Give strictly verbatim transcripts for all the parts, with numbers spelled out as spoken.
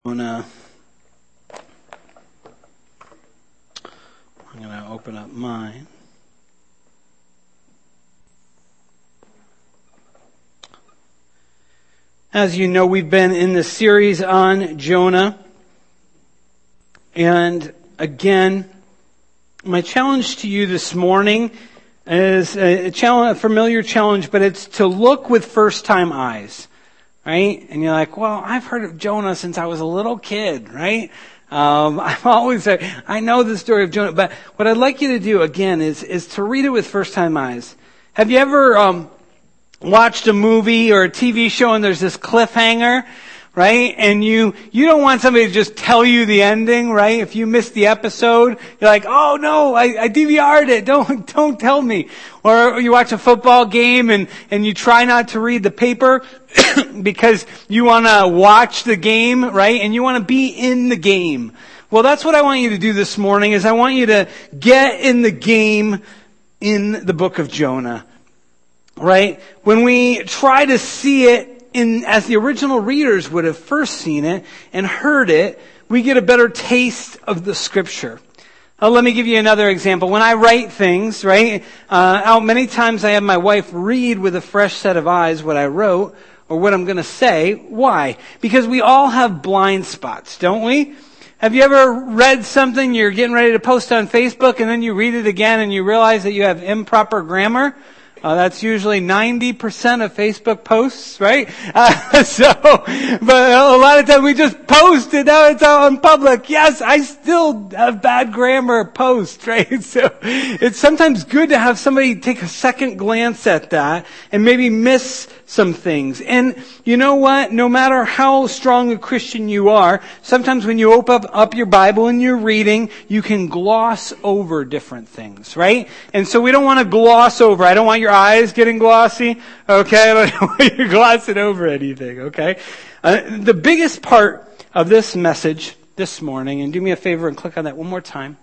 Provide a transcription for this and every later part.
Jonah. I'm going to open up mine. As you know, we've been in the series on Jonah. And again, my challenge to you this morning is a, challenge, a familiar challenge, but it's to look with first-time eyes. Right? And you're like, well, I've heard of Jonah since I was a little kid, right? Um, I've always said, I know the story of Jonah, but what I'd like you to do again is, is to read it with first-time eyes. Have you ever, um, watched a movie or a T V show and there's this cliffhanger, right? And you, you don't want somebody to just tell you the ending, right? If you missed the episode, you're like, oh no, I, I D V R'd it. Don't, don't tell me. Or you watch a football game and, and you try not to read the paper because you want to watch the game, right? And you want to be in the game. Well, that's what I want you to do this morning is I want you to get in the game in the book of Jonah, right? When we try to see it in, as the original readers would have first seen it and heard it, we get a better taste of the scripture. Uh, let me give you another example. When I write things, right, uh, out many times I have my wife read with a fresh set of eyes what I wrote or what I'm going to say. Why? Because we all have blind spots, don't we? Have you ever read something you're getting ready to post on Facebook and then you read it again and you realize that you have improper grammar? Uh, that's usually ninety percent of Facebook posts, right? Uh, so, but a lot of times we just post it, now it's out in public. Yes, I still have bad grammar posts, right? So, it's sometimes good to have somebody take a second glance at that and maybe miss some things. And you know what? No matter how strong a Christian you are, sometimes when you open up, up your Bible and you're reading, you can gloss over different things, right? And so we don't want to gloss over. I don't want your eyes getting glossy, okay? I don't want you glossing over anything, okay? Uh, the biggest part of this message this morning, and do me a favor and click on that one more time,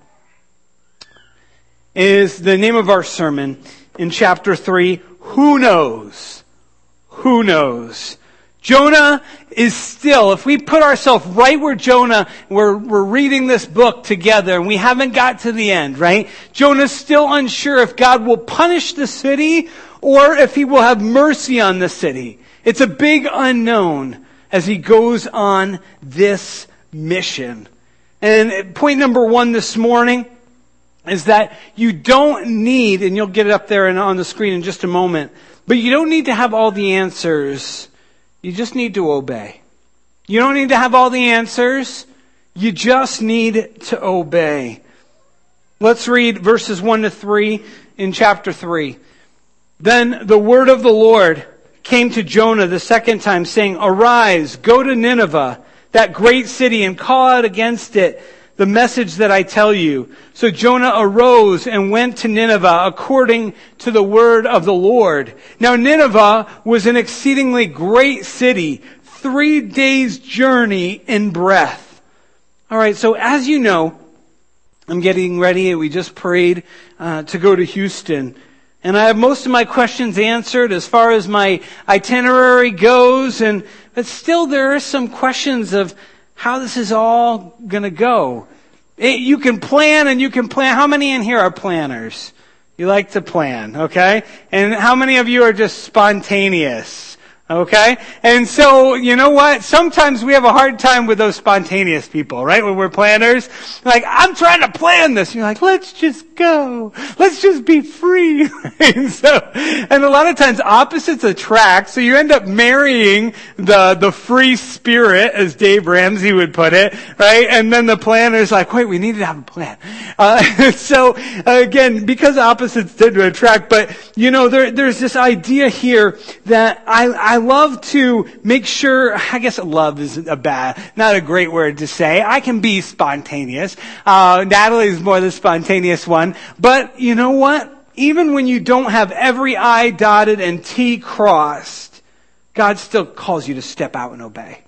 is the name of our sermon in chapter three, Who Knows? Who knows? Jonah is still, if we put ourselves right where Jonah, we're, we're reading this book together and we haven't got to the end, right? Jonah's still unsure if God will punish the city or if he will have mercy on the city. It's a big unknown as he goes on this mission. And point number one this morning is that you don't need, and you'll get it up there and on the screen in just a moment, but you don't need to have all the answers. You just need to obey. You don't need to have all the answers. You just need to obey. Let's read verses one to three in chapter three. Then the word of the Lord came to Jonah the second time, saying, Arise, go to Nineveh, that great city, and call out against it the message that I tell you. So Jonah arose and went to Nineveh according to the word of the Lord. Now Nineveh was an exceedingly great city, three days' journey in breadth. All right, so as you know, I'm getting ready. We just prayed uh, to go to Houston. And I have most of my questions answered as far as my itinerary goes. And but still there are some questions of how this is all going to go. It, you can plan and you can plan. How many in here are planners? You like to plan, okay? And how many of you are just spontaneous? Okay? And so, you know what? Sometimes we have a hard time with those spontaneous people, right? When we're planners. Like, I'm trying to plan this. You're like, let's just go. Let's just be free. and so, and a lot of times opposites attract. So you end up marrying the, the free spirit, as Dave Ramsey would put it, right? And then the planner's like, wait, we need to have a plan. Uh, so, again, because opposites tend to attract, but, you know, there, there's this idea here that I, I I love to make sure, I guess love is a bad, not a great word to say. I can be spontaneous. Uh, Natalie's more the spontaneous one. But you know what? Even when you don't have every I dotted and T crossed, God still calls you to step out and obey.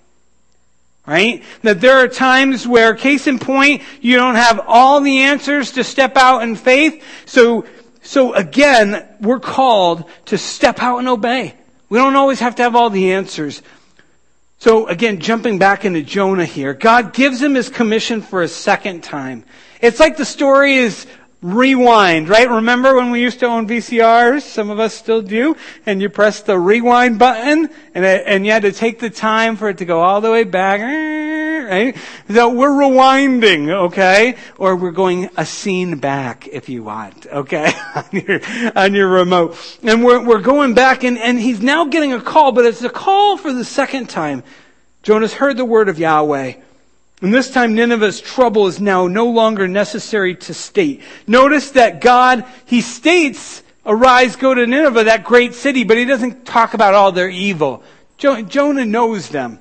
Right? That there are times where, case in point, you don't have all the answers to step out in faith. So, so again, we're called to step out and obey. We don't always have to have all the answers. So again, jumping back into Jonah here, God gives him his commission for a second time. It's like the story is rewind, right? Remember when we used to own V C Rs? Some of us still do. And you press the rewind button and it, and you had to take the time for it to go all the way back, right? So we're rewinding, okay? Or we're going a scene back if you want, okay? on your, on your remote. And we're, we're going back and, and he's now getting a call, but it's a call for the second time. Jonah's heard the word of Yahweh. And this time Nineveh's trouble is now no longer necessary to state. Notice that God, he states, arise, go to Nineveh, that great city, but he doesn't talk about all their evil. Jo- Jonah knows them.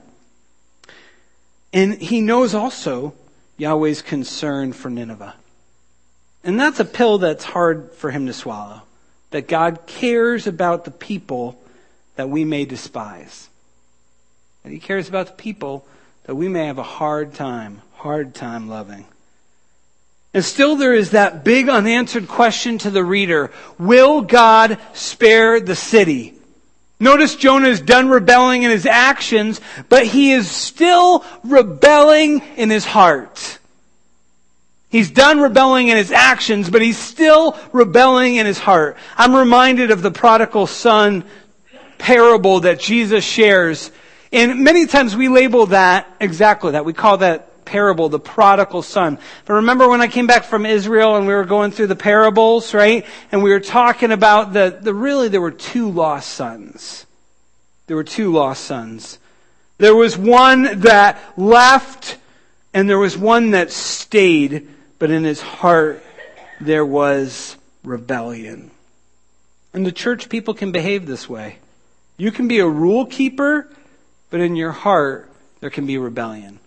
And he knows also Yahweh's concern for Nineveh. And that's a pill that's hard for him to swallow. That God cares about the people that we may despise. That he cares about the people that we may have a hard time, hard time loving. And still there is that big unanswered question to the reader. Will God spare the city? Notice Jonah is done rebelling in his actions, but he is still rebelling in his heart. He's done rebelling in his actions, but he's still rebelling in his heart. I'm reminded of the prodigal son parable that Jesus shares. And many times we label that exactly that. We call that parable the prodigal son. But remember when I came back from Israel and we were going through the parables, right? And we were talking about the, the really there were two lost sons. There were two lost sons. There was one that left and there was one that stayed, but in his heart there was rebellion. And the church people can behave this way. You can be a rule keeper, but in your heart, there can be rebellion.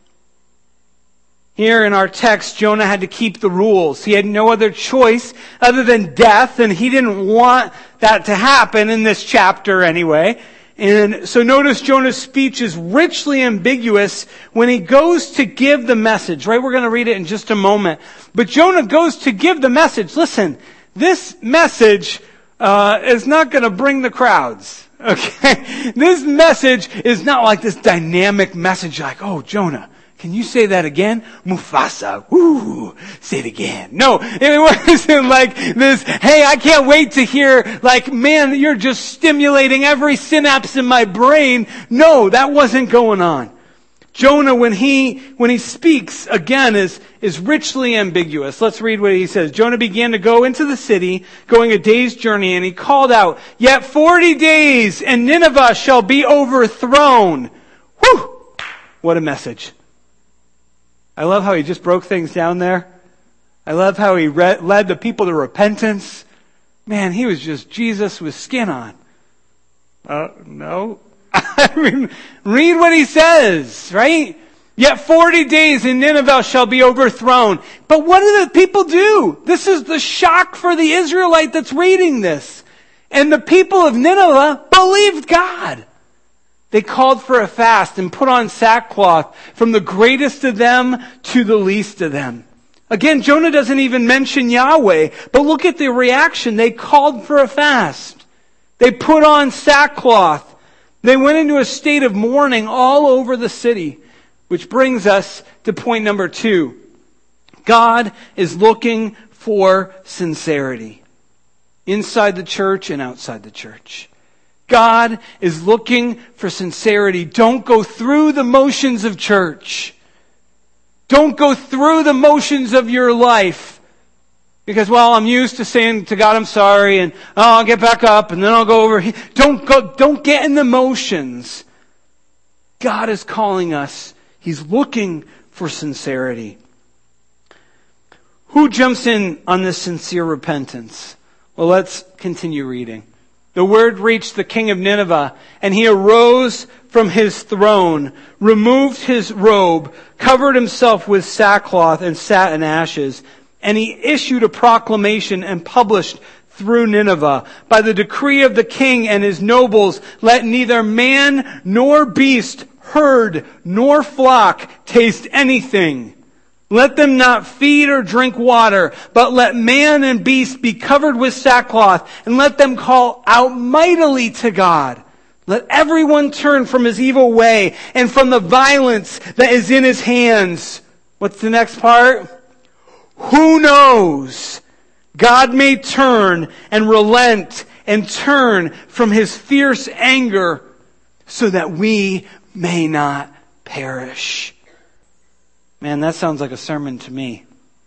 Here in our text, Jonah had to keep the rules. He had no other choice other than death, and he didn't want that to happen in this chapter anyway. And so notice Jonah's speech is richly ambiguous when he goes to give the message, right? We're going to read it in just a moment. But Jonah goes to give the message. Listen, this message uh, is not going to bring the crowds. Okay, this message is not like this dynamic message like, oh, Jonah, can you say that again? Mufasa, woo, say it again. No, it wasn't like this, hey, I can't wait to hear, like, man, you're just stimulating every synapse in my brain. No, that wasn't going on. Jonah, when he, when he speaks, again, is, is richly ambiguous. Let's read what he says. Jonah began to go into the city, going a day's journey, and he called out, yet forty days, and Nineveh shall be overthrown. Whew! What a message. I love how he just broke things down there. I love how he re- led the people to repentance. Man, he was just Jesus with skin on. Uh, no. I mean, read what he says, right? Yet forty days and Nineveh shall be overthrown. But what do the people do? This is the shock for the Israelite that's reading this. And the people of Nineveh believed God. They called for a fast and put on sackcloth from the greatest of them to the least of them. Again, Jonah doesn't even mention Yahweh, but look at the reaction. They called for a fast. They put on sackcloth. They went into a state of mourning all over the city, which brings us to point number two. God is looking for sincerity inside the church and outside the church. God is looking for sincerity. Don't go through the motions of church. Don't go through the motions of your life. Because, well, I'm used to saying to God, I'm sorry, and oh, I'll get back up, and then I'll go over here. Don't go, don't get in the motions. God is calling us. He's looking for sincerity. Who jumps in on this sincere repentance? Well, let's continue reading. The word reached the king of Nineveh, and he arose from his throne, removed his robe, covered himself with sackcloth, and sat in ashes. And he issued a proclamation and published through Nineveh, by the decree of the king and his nobles, let neither man nor beast, herd nor flock taste anything. Let them not feed or drink water, but let man and beast be covered with sackcloth, and let them call out mightily to God. Let everyone turn from his evil way and from the violence that is in his hands. What's the next part? Who knows? God may turn and relent and turn from his fierce anger so that we may not perish. Man, that sounds like a sermon to me.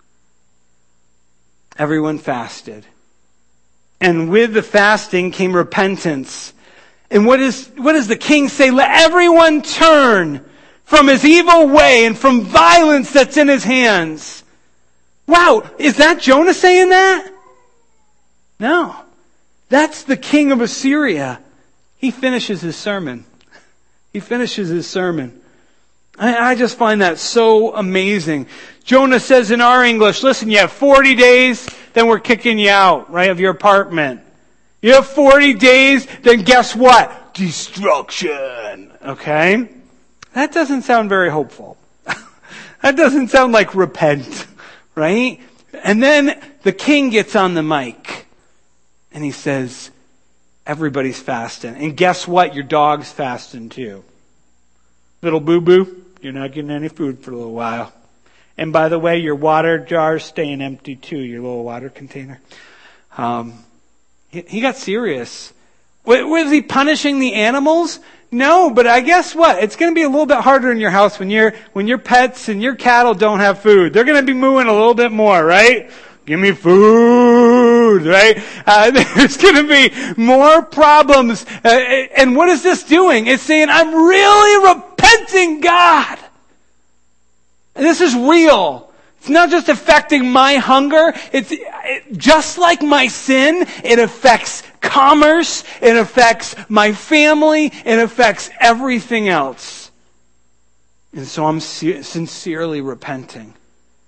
Everyone fasted. And with the fasting came repentance. And what is, what does the king say? Let everyone turn from his evil way and from violence that's in his hands. Wow, is that Jonah saying that? No. That's the king of Assyria. He finishes his sermon. He finishes his sermon. I, I just find that so amazing. Jonah says in our English, listen, you have forty days, then we're kicking you out, right, of your apartment. You have forty days, then guess what? Destruction. Okay? That doesn't sound very hopeful. That doesn't sound like repent, right? And then the king gets on the mic and he says, everybody's fasting. And guess what? Your dog's fasting too. Little boo-boo, you're not getting any food for a little while. And by the way, your water jar's staying empty too, your little water container. Um, he, he got serious. Was he punishing the animals? No, but I guess what? It's going to be a little bit harder in your house when your when your pets and your cattle don't have food. They're going to be mooing a little bit more, right? Give me food, right? Uh, there's going to be more problems. Uh, and what is this doing? It's saying, I'm really repenting, God. And this is real. It's not just affecting my hunger. It's it, just like my sin, it affects commerce, it affects my family, it affects everything else. And so I'm sincerely repenting.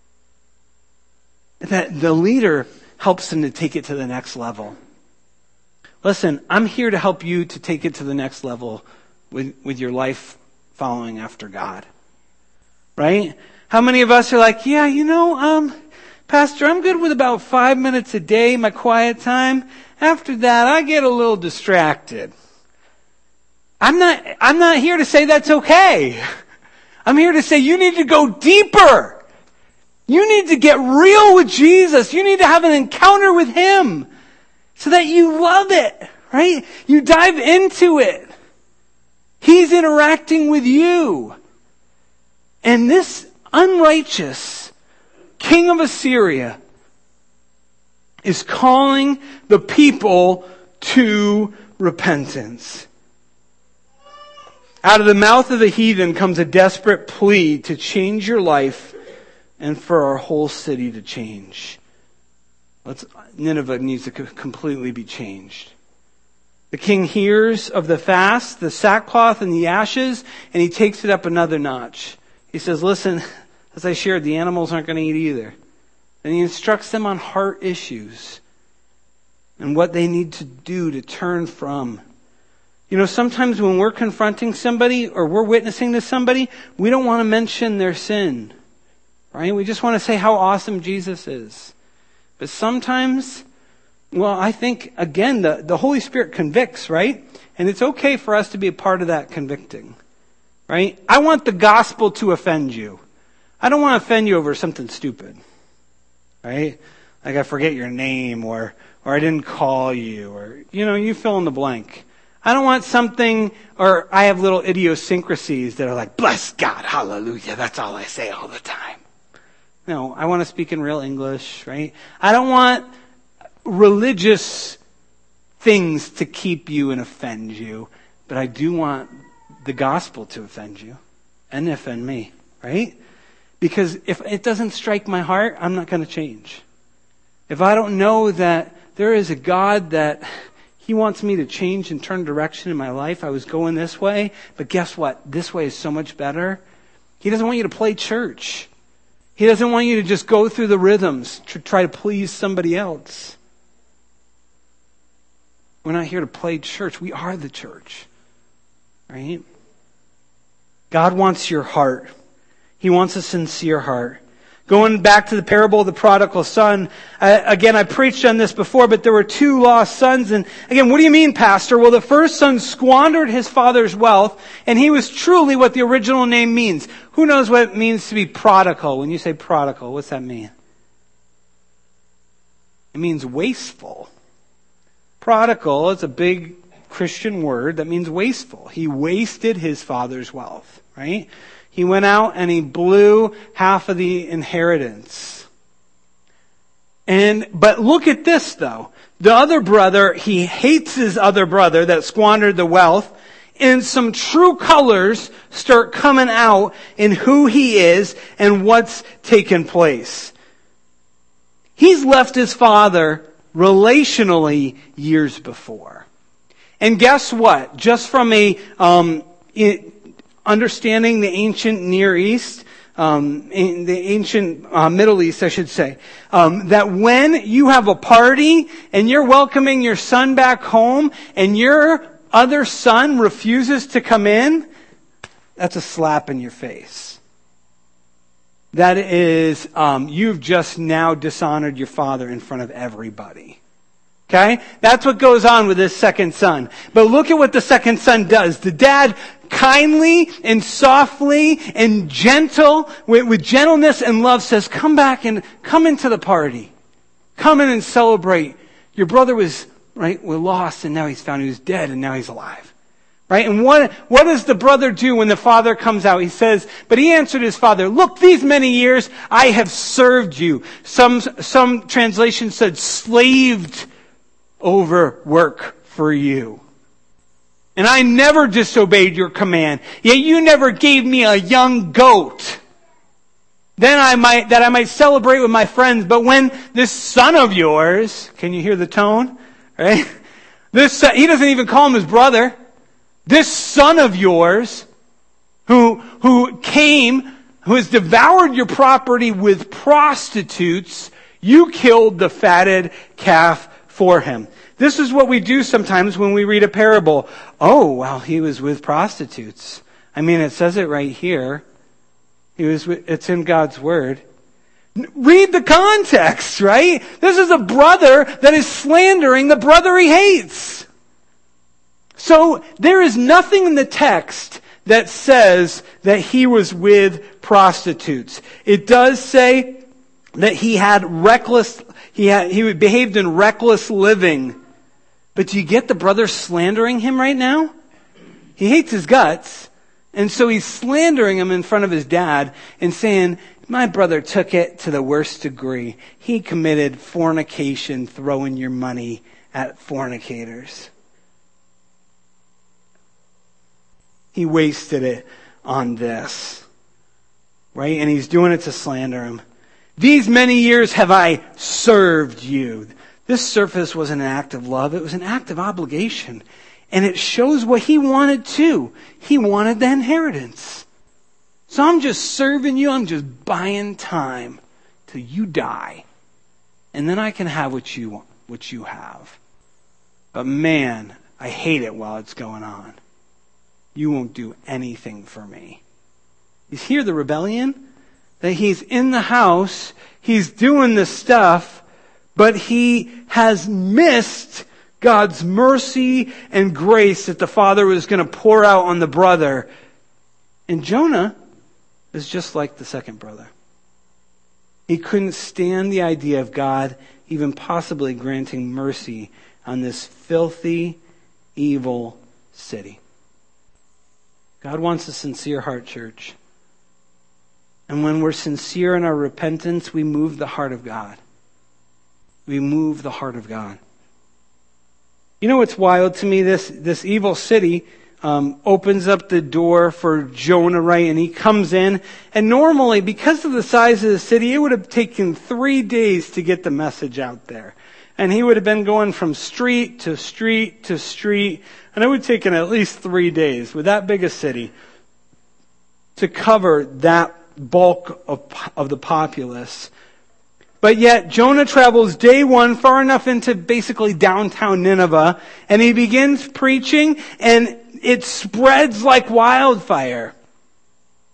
That the leader helps them to take it to the next level. Listen, I'm here to help you to take it to the next level with, with your life following after God. Right? How many of us are like, yeah, you know, um, Pastor, I'm good with about five minutes a day, my quiet time. After that, I get a little distracted. I'm not, I'm not here to say that's okay. I'm here to say you need to go deeper. You need to get real with Jesus. You need to have an encounter with Him so that you love it, right? You dive into it. He's interacting with you. And this unrighteous king of Assyria is calling the people to repentance. Out of the mouth of the heathen comes a desperate plea to change your life and for our whole city to change. Let's, Nineveh needs to completely be changed. The king hears of the fast, the sackcloth, and the ashes, and he takes it up another notch. He says, listen, as I shared, the animals aren't going to eat either. And he instructs them on heart issues and what they need to do to turn from. You know, sometimes when we're confronting somebody or we're witnessing to somebody, we don't want to mention their sin. Right? We just want to say how awesome Jesus is. But sometimes, well, I think, again, the, the Holy Spirit convicts, right? And it's okay for us to be a part of that convicting. Right? I want the gospel to offend you. I don't want to offend you over something stupid. Right? Like I forget your name or or I didn't call you or, you know, you fill in the blank. I don't want something, or I have little idiosyncrasies that are like, bless God, hallelujah, that's all I say all the time. No, I want to speak in real English, right? I don't want religious things to keep you and offend you, but I do want the gospel to offend you and offend me, right? Because if it doesn't strike my heart, I'm not going to change. If I don't know that there is a God that He wants me to change and turn direction in my life, I was going this way, but guess what? This way is so much better. He doesn't want you to play church. He doesn't want you to just go through the rhythms to try to please somebody else. We're not here to play church. We are the church. Right? God wants your heart. He wants a sincere heart. Going back to the parable of the prodigal son, uh, again, I preached on this before, but there were two lost sons. And again, what do you mean, Pastor? Well, the first son squandered his father's wealth, and he was truly what the original name means. Who knows what it means to be prodigal? When you say prodigal, what's that mean? It means wasteful. Prodigal is a big Christian word that means wasteful. He wasted his father's wealth, right? He went out and he blew half of the inheritance. And, but look at this though. The other brother, he hates his other brother that squandered the wealth, and some true colors start coming out in who he is and what's taken place. He's left his father relationally years before. And guess what? Just from a, um, it, understanding the ancient Near East, um, in the ancient uh, Middle East, I should say, um, that when you have a party and you're welcoming your son back home and your other son refuses to come in, that's a slap in your face. That is, um, you've just now dishonored your father in front of everybody. Okay? That's what goes on with this second son. But look at what the second son does. The dad kindly and softly and gentle, with, with gentleness and love says, come back and come into the party. Come in and celebrate. Your brother was, right, was lost and now he's found. He was dead and now he's alive. Right? And what, what does the brother do when the father comes out? He says, but he answered his father, look, these many years I have served you. Some, some translations said slaved over work for you. And I never disobeyed your command. Yet you never gave me a young goat. Then I might, that I might celebrate with my friends. But when this son of yours, can you hear the tone? Right? This, he doesn't even call him his brother. This son of yours, who, who came, who has devoured your property with prostitutes, you killed the fatted calf for him. This is what we do sometimes when we read a parable. Oh, well, he was with prostitutes. I mean, it says it right here. He was with, it's in God's word. Read the context, right? This is a brother that is slandering the brother he hates. So there is nothing in the text that says that he was with prostitutes. It does say that he had reckless, he had, he behaved in reckless living. But do you get the brother slandering him right now? He hates his guts. And so he's slandering him in front of his dad and saying, my brother took it to the worst degree. He committed fornication, throwing your money at fornicators. He wasted it on this. Right? And he's doing it to slander him. These many years have I served you. This service wasn't an act of love. It was an act of obligation. And it shows what he wanted too. He wanted the inheritance. So I'm just serving you. I'm just buying time till you die. And then I can have what you want, what you have. But man, I hate it while it's going on. You won't do anything for me. You hear the rebellion? That he's in the house, he's doing the stuff, but he has missed God's mercy and grace that the Father was going to pour out on the brother. And Jonah is just like the second brother. He couldn't stand the idea of God even possibly granting mercy on this filthy, evil city. God wants a sincere heart, church. And when we're sincere in our repentance, we move the heart of God. We move the heart of God. You know what's wild to me? This, this evil city um, opens up the door for Jonah, right? And he comes in. And normally, because of the size of the city, it would have taken three days to get the message out there. And he would have been going from street to street to street. And it would have taken at least three days with that big a city to cover that bulk of, of the populace. But yet Jonah travels day one far enough into basically downtown Nineveh, and he begins preaching, and it spreads like wildfire.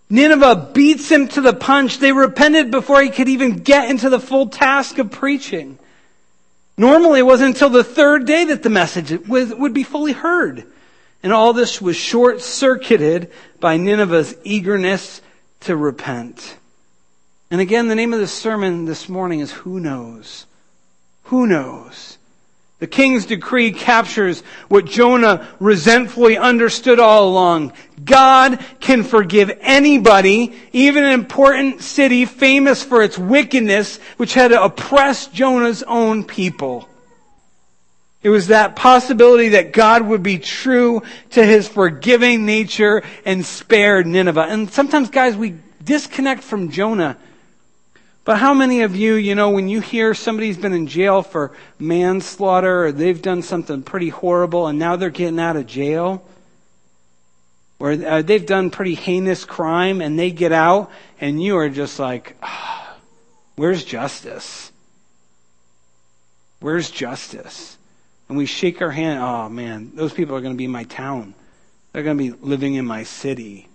Nineveh beats him to the punch. They repented before he could even get into the full task of preaching. Normally, it wasn't until the third day that the message would be fully heard. And all this was short-circuited by Nineveh's eagerness to repent. And again, the name of the sermon this morning is Who Knows? Who knows? The king's decree captures what Jonah resentfully understood all along. God can forgive anybody, even an important city famous for its wickedness, which had oppressed Jonah's own people. It was that possibility that God would be true to his forgiving nature and spare Nineveh. And sometimes, guys, we disconnect from Jonah. But how many of you, you know, when you hear somebody's been in jail for manslaughter or they've done something pretty horrible and now they're getting out of jail, or uh, they've done pretty heinous crime and they get out and you are just like, oh, where's justice? Where's justice? And we shake our hand, oh man, those people are going to be in my town. They're going to be living in my city.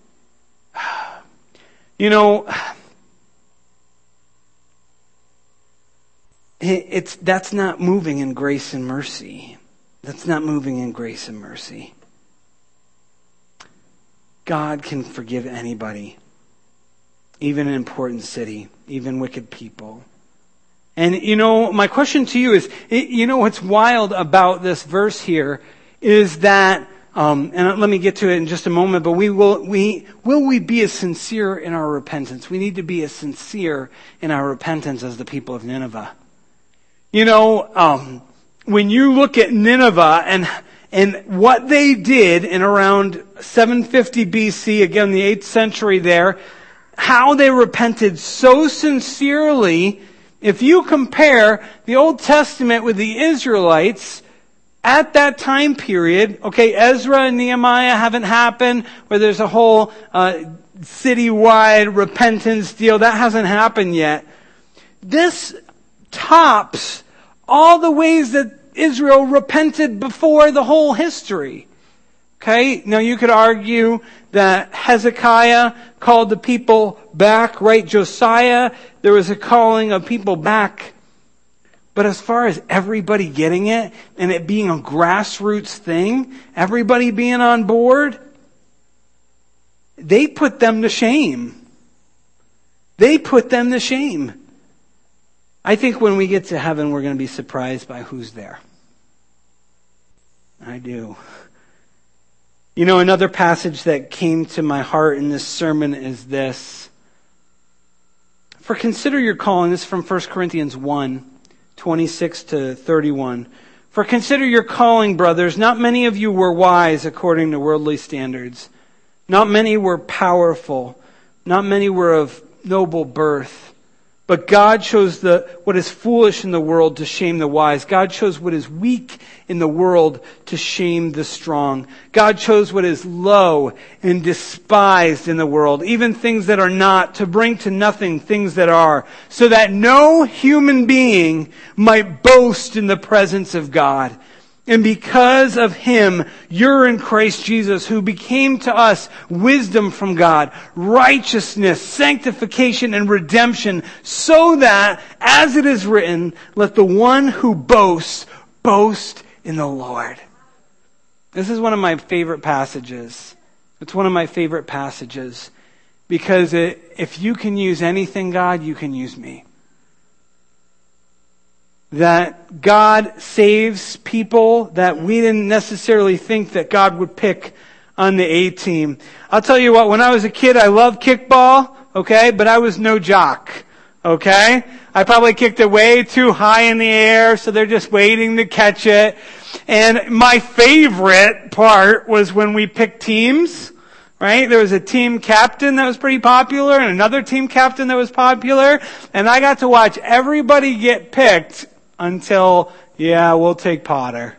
You know, It's, that's not moving in grace and mercy. That's not moving in grace and mercy. God can forgive anybody, even an important city, even wicked people. And you know, my question to you is, you know what's wild about this verse here is that, um, and let me get to it in just a moment, but we will, we, will we be as sincere in our repentance? We need to be as sincere in our repentance as the people of Nineveh. You know, um, when you look at Nineveh and and what they did in around seven fifty B C, again the eighth century there, how they repented so sincerely, if you compare the Old Testament with the Israelites at that time period, okay, Ezra and Nehemiah haven't happened, where there's a whole uh, citywide repentance deal, that hasn't happened yet. This tops all the ways that Israel repented before the whole history. Okay? Now you could argue that Hezekiah called the people back, right? Josiah, there was a calling of people back. But as far as everybody getting it, and it being a grassroots thing, everybody being on board, they put them to shame. They put them to shame. I think when we get to heaven, we're going to be surprised by who's there. I do. You know, another passage that came to my heart in this sermon is this. For consider your calling, this is from First Corinthians one, twenty-six to thirty-one. For consider your calling, brothers. Not many of you were wise according to worldly standards. Not many were powerful. Not many were of noble birth. But God chose the what is foolish in the world to shame the wise. God chose what is weak in the world to shame the strong. God chose what is low and despised in the world, even things that are not, to bring to nothing things that are, so that no human being might boast in the presence of God. And because of Him, you're in Christ Jesus, who became to us wisdom from God, righteousness, sanctification, and redemption, so that, as it is written, let the one who boasts, boast in the Lord. This is one of my favorite passages. It's one of my favorite passages, because it, if you can use anything, God, you can use me. That God saves people that we didn't necessarily think that God would pick on the A team. I'll tell you what, when I was a kid, I loved kickball, okay, but I was no jock, okay? I probably kicked it way too high in the air, so they're just waiting to catch it. And my favorite part was when we picked teams, right? There was a team captain that was pretty popular and another team captain that was popular, and I got to watch everybody get picked until, yeah, we'll take Potter.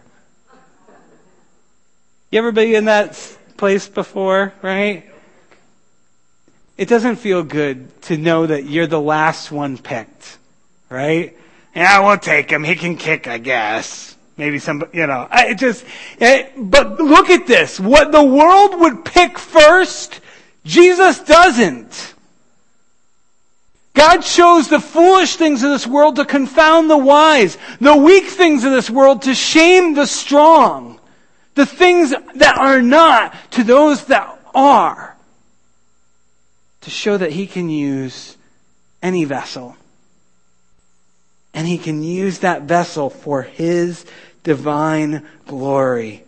You ever been in that place before, right? It doesn't feel good to know that you're the last one picked, right? Yeah, we'll take him. He can kick, I guess. Maybe some, you know, it just, it, but look at this. What the world would pick first, Jesus doesn't. God chose the foolish things of this world to confound the wise, the weak things of this world to shame the strong, the things that are not to those that are, to show that He can use any vessel. And He can use that vessel for His divine glory.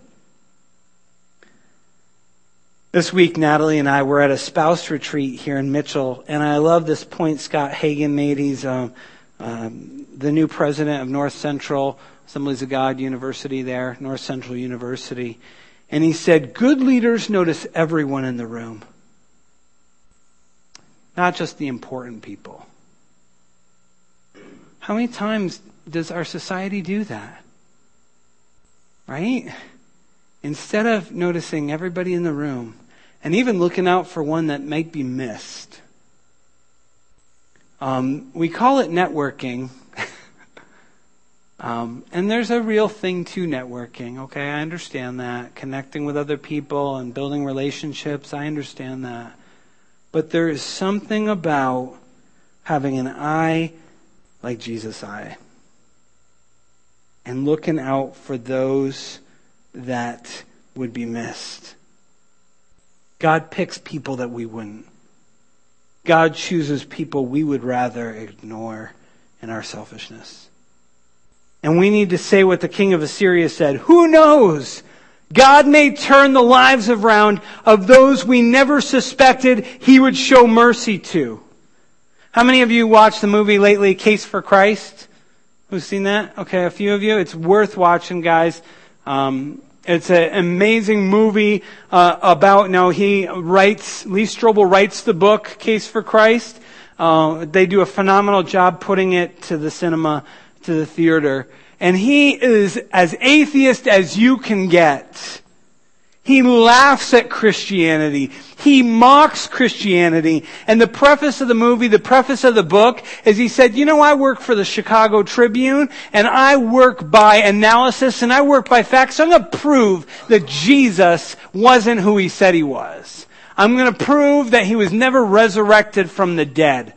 This week, Natalie and I were at a spouse retreat here in Mitchell, and I love this point Scott Hagan made. He's um, um, the new president of North Central Assemblies of God University there, North Central University. And he said, good leaders notice everyone in the room, not just the important people. How many times does our society do that? Right? Instead of noticing everybody in the room, and even looking out for one that might be missed. Um, we call it networking. um, and there's a real thing to networking, okay? I understand that. Connecting with other people and building relationships, I understand that. But there is something about having an eye like Jesus' eye. And looking out for those that would be missed. God picks people that we wouldn't. God chooses people we would rather ignore in our selfishness. And we need to say what the king of Assyria said. Who knows? God may turn the lives around of those we never suspected He would show mercy to. How many of you watched the movie lately, Case for Christ? Who's seen that? Okay, a few of you. It's worth watching, guys. Um, It's an amazing movie uh, about, now he writes, Lee Strobel writes the book, Case for Christ. Uh, they do a phenomenal job putting it to the cinema, to the theater. And he is as atheist as you can get. He laughs at Christianity. He mocks Christianity. And the preface of the movie, the preface of the book, is he said, you know, I work for the Chicago Tribune, and I work by analysis, and I work by facts. So I'm going to prove that Jesus wasn't who He said He was. I'm going to prove that He was never resurrected from the dead.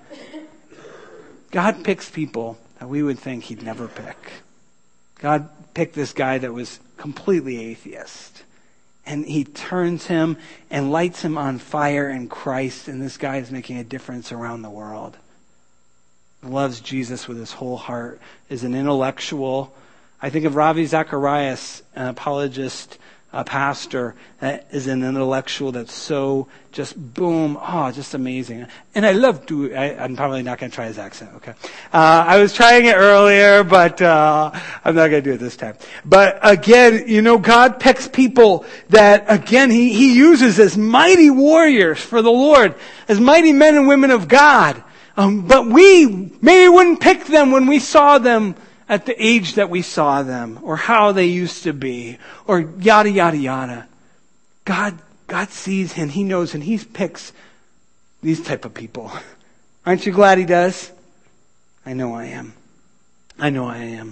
God picks people that we would think He'd never pick. God picked this guy that was completely atheist. And He turns him and lights him on fire in Christ. And this guy is making a difference around the world. He loves Jesus with his whole heart. Is an intellectual. I think of Ravi Zacharias, an apologist, a pastor, that is an intellectual that's so just boom, oh, just amazing. And I love to, I, I'm probably not going to try his accent, okay? Uh, I was trying it earlier, but uh, I'm not going to do it this time. But again, you know, God picks people that, again, He, he uses as mighty warriors for the Lord, as mighty men and women of God. Um, but we maybe wouldn't pick them when we saw them at the age that we saw them, or how they used to be, or yada, yada, yada. God, God sees and He knows, and He picks these type of people. Aren't you glad He does? I know I am. I know I am.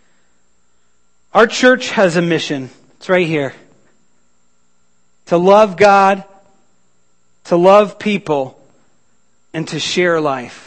Our church has a mission. It's right here. To love God, to love people, and to share life.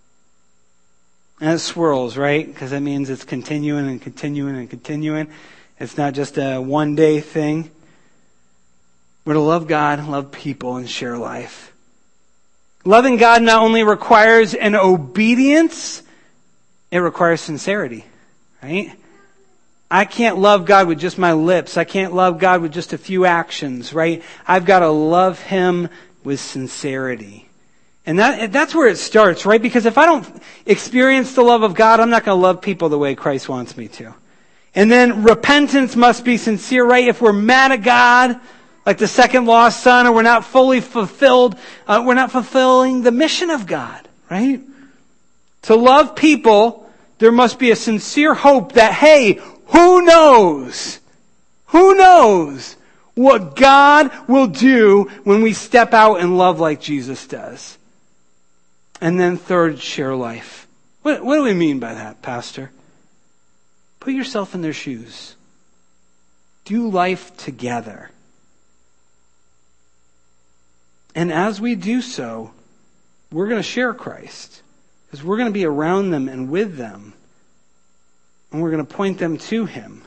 And it swirls, right? Because that means it's continuing and continuing and continuing. It's not just a one-day thing. We're to love God, love people, and share life. Loving God not only requires an obedience, it requires sincerity, right? I can't love God with just my lips. I can't love God with just a few actions, right? I've got to love Him with sincerity. And that that's where it starts, right? Because if I don't experience the love of God, I'm not going to love people the way Christ wants me to. And then repentance must be sincere, right? If we're mad at God, like the second lost son, or we're not fully fulfilled, uh, we're not fulfilling the mission of God, right? To love people, there must be a sincere hope that, hey, who knows? Who knows what God will do when we step out and love like Jesus does? And then third, share life. What, what do we mean by that, Pastor? Put yourself in their shoes. Do life together. And as we do so, we're going to share Christ. Because we're going to be around them and with them. And we're going to point them to Him.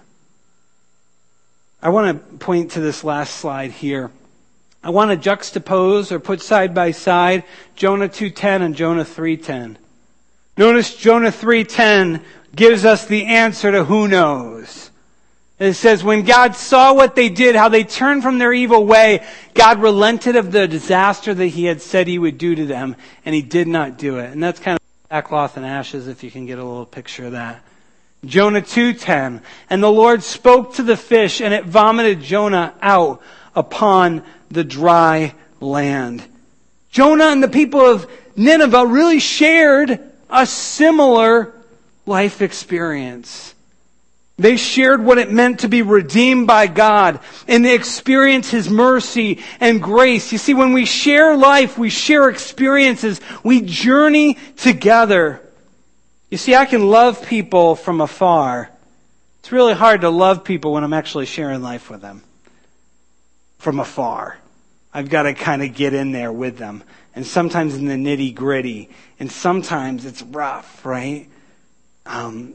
I want to point to this last slide here. I want to juxtapose or put side by side Jonah two ten and Jonah three ten. Notice Jonah three ten gives us the answer to who knows. It says, when God saw what they did, how they turned from their evil way, God relented of the disaster that He had said He would do to them, and He did not do it. And that's kind of sackcloth and ashes, if you can get a little picture of that. Jonah two ten, and the Lord spoke to the fish, and it vomited Jonah out upon the dry land. Jonah and the people of Nineveh really shared a similar life experience. They shared what it meant to be redeemed by God, and they experienced His mercy and grace. You see, when we share life, we share experiences, we journey together. You see, I can love people from afar. It's really hard to love people when I'm actually sharing life with them. From afar. I've got to kind of get in there with them. And sometimes in the nitty gritty. And sometimes it's rough, right? Um,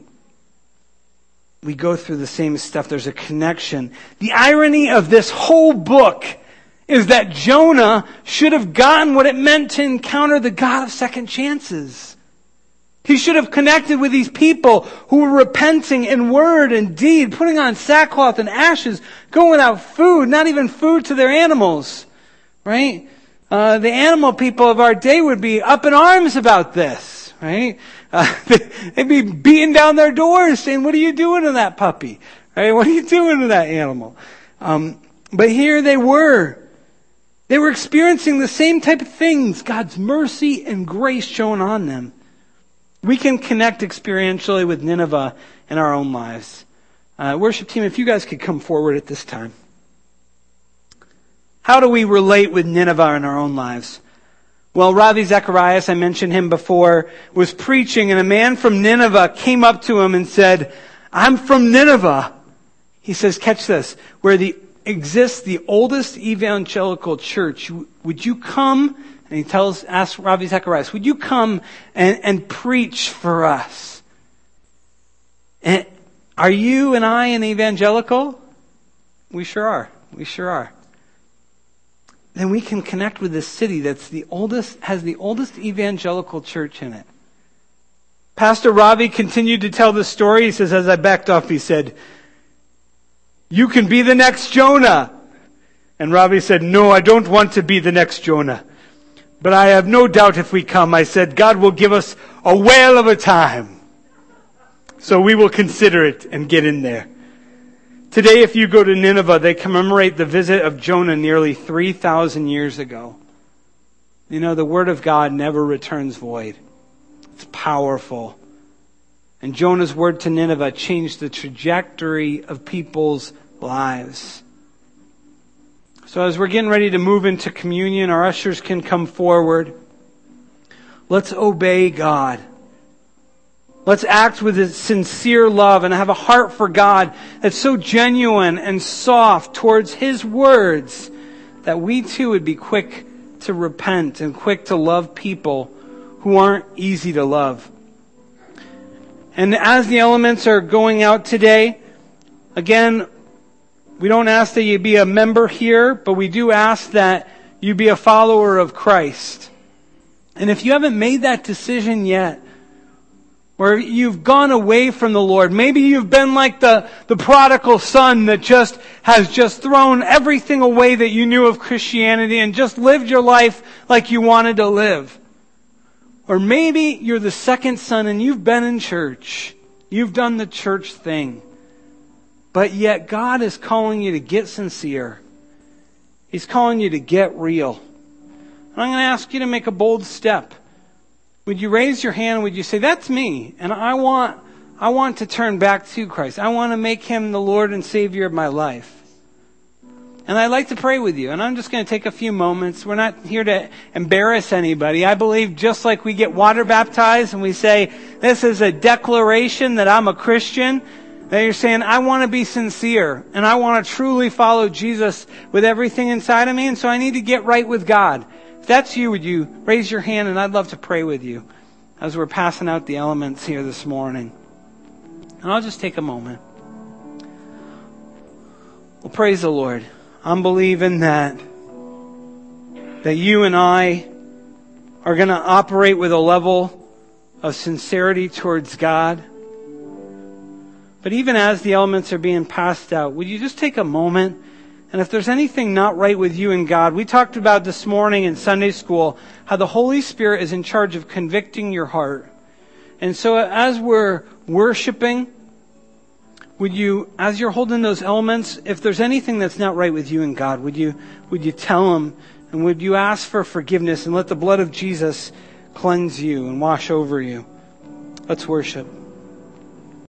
we go through the same stuff. There's a connection. The irony of this whole book is that Jonah should have gotten what it meant to encounter the God of second chances. He should have connected with these people who were repenting in word and deed, putting on sackcloth and ashes, going without food, not even food to their animals, right? Uh, the animal people of our day would be up in arms about this, right? Uh, they'd be beating down their doors saying, what are you doing to that puppy? Right? What are you doing to that animal? Um, but here they were. They were experiencing the same type of things, God's mercy and grace shown on them. We can connect experientially with Nineveh in our own lives. Uh, worship team, if you guys could come forward at this time. How do we relate with Nineveh in our own lives? Well, Ravi Zacharias, I mentioned him before, was preaching, and a man from Nineveh came up to him and said, I'm from Nineveh. He says, catch this, where the exists the oldest evangelical church. Would you come? And he tells, asks Ravi Zacharias, would you come and, and preach for us? And are you and I an evangelical? We sure are. We sure are. Then we can connect with this city that's the oldest, has the oldest evangelical church in it. Pastor Ravi continued to tell the story. He says, as I backed off, he said, you can be the next Jonah. And Ravi said, no, I don't want to be the next Jonah. But I have no doubt if we come, I said, God will give us a whale of a time. So we will consider it and get in there. Today, if you go to Nineveh, they commemorate the visit of Jonah nearly three thousand years ago. You know, the Word of God never returns void. It's powerful. And Jonah's word to Nineveh changed the trajectory of people's lives. So as we're getting ready to move into communion, our ushers can come forward. Let's obey God. Let's act with a sincere love and have a heart for God that's so genuine and soft towards His words that we too would be quick to repent and quick to love people who aren't easy to love. And as the elements are going out today, again, we don't ask that you be a member here, but we do ask that you be a follower of Christ. And if you haven't made that decision yet, or you've gone away from the Lord, maybe you've been like the, the prodigal son that just has just thrown everything away that you knew of Christianity and just lived your life like you wanted to live. Or maybe you're the second son and you've been in church. You've done the church thing. But yet God is calling you to get sincere. He's calling you to get real. And I'm going to ask you to make a bold step. Would you raise your hand? Would you say, that's me. And I want, I want to turn back to Christ. I want to make Him the Lord and Savior of my life. And I'd like to pray with you. And I'm just going to take a few moments. We're not here to embarrass anybody. I believe just like we get water baptized and we say, this is a declaration that I'm a Christian, that you're saying, I want to be sincere and I want to truly follow Jesus with everything inside of me. And so I need to get right with God. If that's you, would you raise your hand, and I'd love to pray with you as we're passing out the elements here this morning. And I'll just take a moment. Well, praise the Lord. I'm believing that that you and I are going to operate with a level of sincerity towards God. But even as the elements are being passed out, would you just take a moment, and if there's anything not right with you and God, we talked about this morning in Sunday school how the Holy Spirit is in charge of convicting your heart. And so as we're worshiping, would you, as you're holding those elements, if there's anything that's not right with you and God, would you, would you tell Him, and would you ask for forgiveness and let the blood of Jesus cleanse you and wash over you? Let's worship.